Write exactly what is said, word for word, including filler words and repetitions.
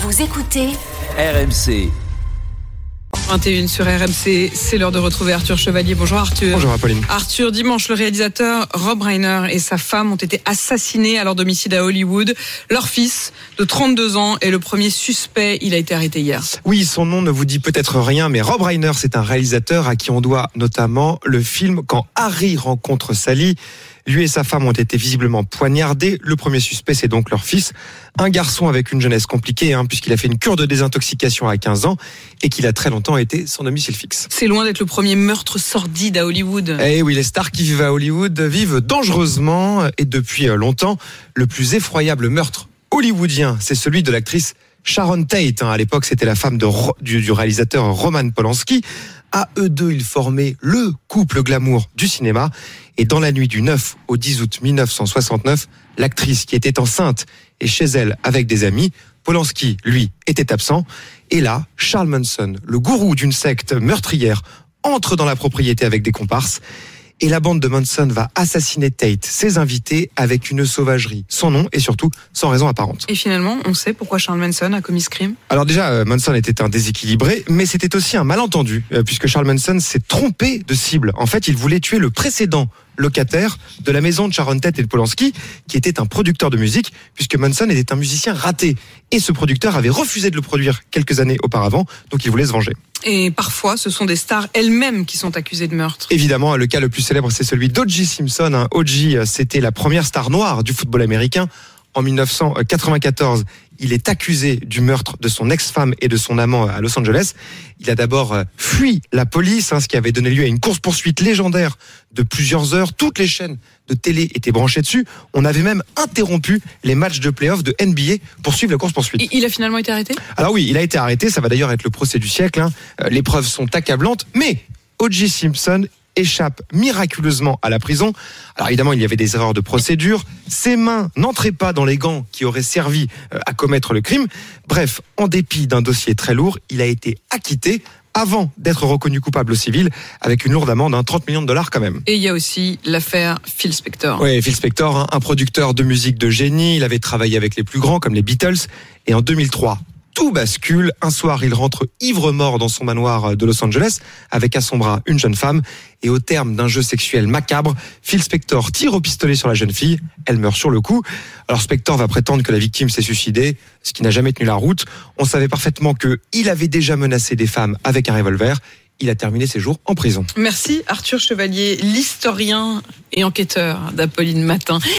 Vous écoutez R M C. vingt et une sur R M C, c'est l'heure de retrouver Arthur Chevalier. Bonjour Arthur. Bonjour Apolline. Arthur, dimanche, le réalisateur Rob Reiner et sa femme ont été assassinés à leur domicile à Hollywood. Leur fils, de trente-deux ans, est le premier suspect. Il a été arrêté hier. Oui, son nom ne vous dit peut-être rien, mais Rob Reiner, c'est un réalisateur à qui on doit notamment le film Quand Harry rencontre Sally. Lui et sa femme ont été visiblement poignardés. Le premier suspect, c'est donc leur fils. Un garçon avec une jeunesse compliquée, hein, puisqu'il a fait une cure de désintoxication à quinze ans et qu'il a très longtemps été son domicile fixe. C'est loin d'être le premier meurtre sordide à Hollywood. Eh oui, les stars qui vivent à Hollywood vivent dangereusement et depuis longtemps. Le plus effroyable meurtre hollywoodien, c'est celui de l'actrice Sharon Tate. À l'époque, c'était la femme de, du, du réalisateur Roman Polanski. À eux deux, ils formaient le couple glamour du cinéma. Et dans la nuit du neuf au dix août mille neuf cent soixante-neuf, l'actrice qui était enceinte est chez elle avec des amis. Polanski, lui, était absent. Et là, Charles Manson, le gourou d'une secte meurtrière, entre dans la propriété avec des comparses. Et la bande de Manson va assassiner Tate, ses invités, avec une sauvagerie sans nom et surtout sans raison apparente. Et finalement, on sait pourquoi Charles Manson a commis ce crime ? Alors déjà, Manson était un déséquilibré, mais c'était aussi un malentendu, puisque Charles Manson s'est trompé de cible. En fait, il voulait tuer le précédent locataire de la maison de Sharon Tate et de Polanski, qui était un producteur de musique, puisque Manson était un musicien raté. Et ce producteur avait refusé de le produire quelques années auparavant, donc il voulait se venger. Et parfois, ce sont des stars elles-mêmes qui sont accusées de meurtre. Évidemment, le cas le plus célèbre, c'est celui d'O J Simpson. O J, c'était la première star noire du football américain. En mille neuf cent quatre-vingt-quatorze, il est accusé du meurtre de son ex-femme et de son amant à Los Angeles. Il a d'abord fui la police, hein, ce qui avait donné lieu à une course-poursuite légendaire de plusieurs heures. Toutes les chaînes de télé étaient branchées dessus. On avait même interrompu les matchs de play-off de N B A pour suivre la course-poursuite. Il a finalement été arrêté ? Alors oui, il a été arrêté. Ça va d'ailleurs être le procès du siècle. Hein. Les preuves sont accablantes. Mais O J Simpson échappe miraculeusement à la prison. Alors évidemment, il y avait des erreurs de procédure. Ses mains n'entraient pas dans les gants qui auraient servi à commettre le crime. Bref, en dépit d'un dossier très lourd, il a été acquitté avant d'être reconnu coupable au civil, avec une lourde amende, hein, trente millions de dollars quand même. Et il y a aussi l'affaire Phil Spector. Oui, Phil Spector, hein, un producteur de musique de génie. Il avait travaillé avec les plus grands, comme les Beatles. Et en deux mille trois, tout bascule. Un soir, il rentre ivre-mort dans son manoir de Los Angeles, avec à son bras une jeune femme. Et au terme d'un jeu sexuel macabre, Phil Spector tire au pistolet sur la jeune fille. Elle meurt sur le coup. Alors Spector va prétendre que la victime s'est suicidée, ce qui n'a jamais tenu la route. On savait parfaitement qu'il avait déjà menacé des femmes avec un revolver. Il a terminé ses jours en prison. Merci Arthur Chevalier, l'historien et enquêteur d'Apolline Matin.